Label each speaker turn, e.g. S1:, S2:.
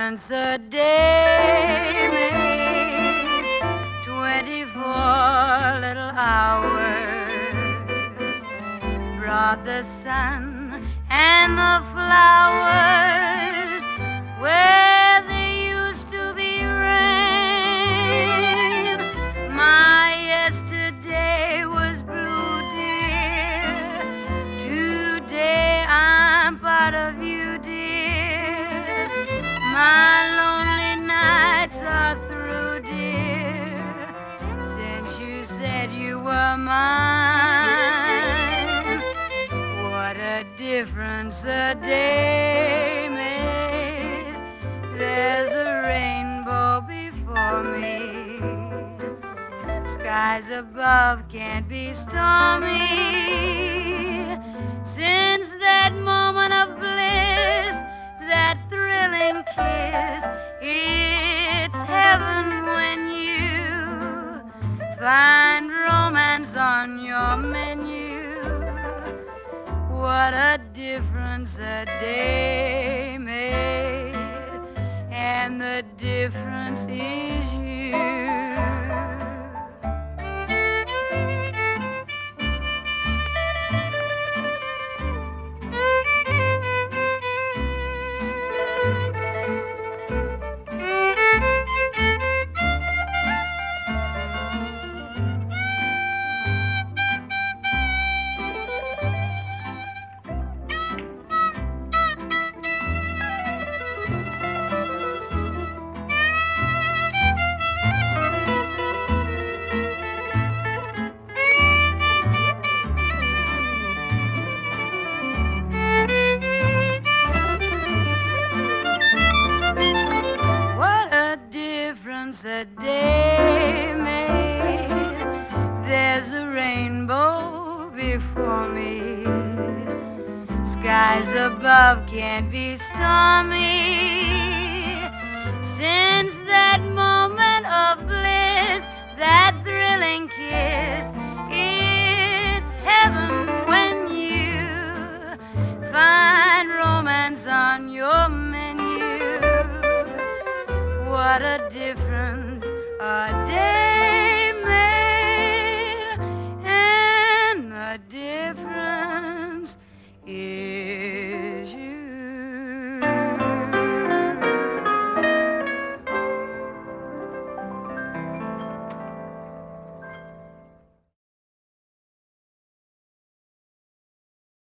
S1: difference a day made. 24 little hours brought the sun and the flowers where there used to be rain. My yesterday was blue, dear. Today I'm part of you, dear. My lonely nights are through, dear, since you said you were mine. What a difference a day made. There's a rainbow before me. Skies above can't be stormy. Since that moment of bliss, that thrilling kiss, it's heaven when you find romance on your menu. What a difference a day made, and the difference is you. A day made. There's a rainbow before me. Skies above can't be stormy. Since that moment of bliss, that thrilling kiss, it's heaven when you find romance on your menu. What a difference a day